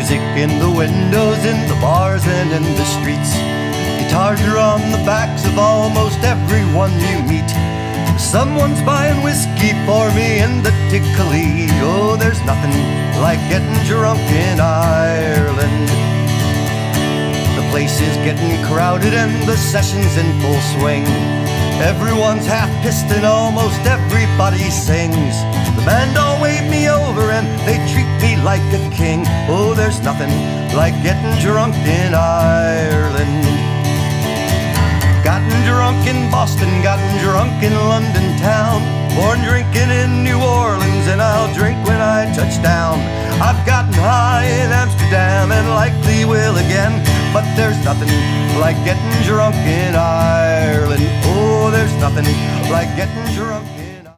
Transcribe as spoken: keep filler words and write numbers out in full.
Music in the windows, in the bars and in the streets. Guitars are on the backs of almost everyone you meet. Someone's buying whiskey for me in the Tickley. Oh, there's nothing like getting drunk in Ireland. The place is getting crowded and the session's in full swing. Everyone's half-pissed and almost everybody sings. The band all wave me over and they treat me like a king. Oh, there's nothing like getting drunk in Ireland. Gotten drunk in Boston, gotten drunk in London town. Born drinking in New Orleans and I'll drink when I touch down. I've gotten high in Amsterdam and likely will again. But there's nothing like getting drunk in Ireland. Oh, there's nothing like getting drunk in